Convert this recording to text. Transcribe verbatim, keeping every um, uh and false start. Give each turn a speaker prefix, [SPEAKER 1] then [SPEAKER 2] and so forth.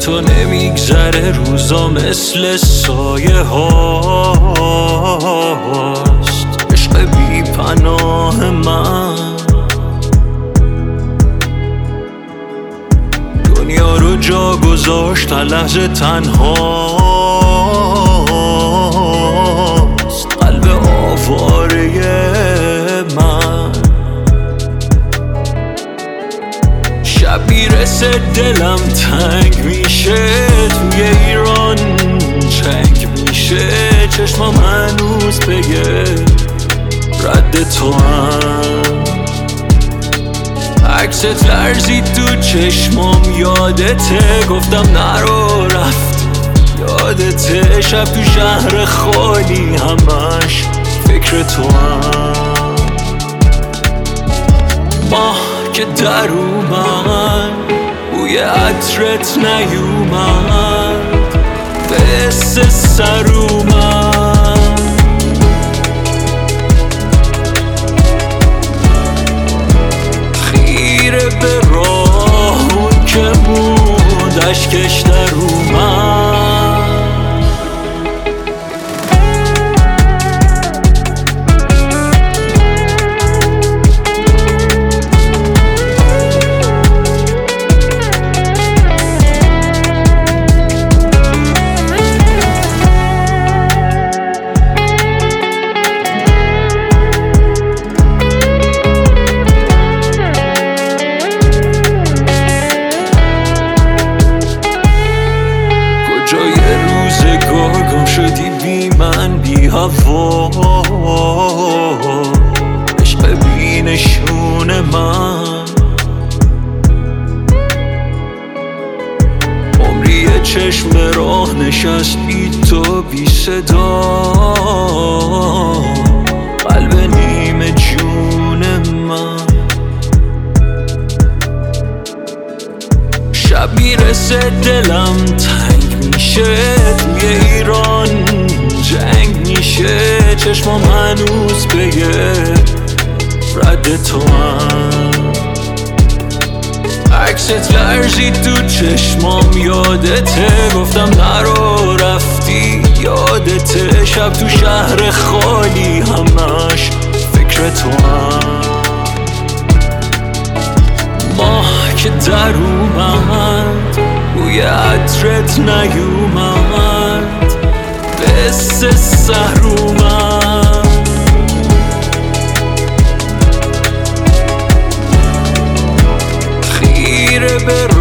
[SPEAKER 1] تو نمیگذره روزا مثل سایه هاست. عشق بی پناه من دنیا رو جا گذاشت، تا لحظه تنهاست. قلب آواره من شب میرسه دلم تنگ میشه، توی ایران جنگ میشه. چشمام هنوز بگه رد تو هم، عکست لرزید تو چشمام یادته، گفتم نرو رفت یادته. شب تو شهر خالی همش فکر تو هم، ماه که در اومد بوی عطرت نیومد، قصه سر اومد. خیره به راه اون که موند، اشکش در اومد. شدی بی من بی هوا، عشق بی نشون من. عمری چشم به راه نشست بی تو بی صدا، قلب نیمه جون من. شب میرسه دلم تنگ میشه، توی ایران جنگ میشه. چشمام هنوز بگه رد تو هم، عکست لرزید تو چشمام یادته، گفتم نرو رفتی یادته. شب تو شهر خالی همش فکر تو هم، ماه که در اومد بوی عطرت نیومد، قصه سر اومد. خیره به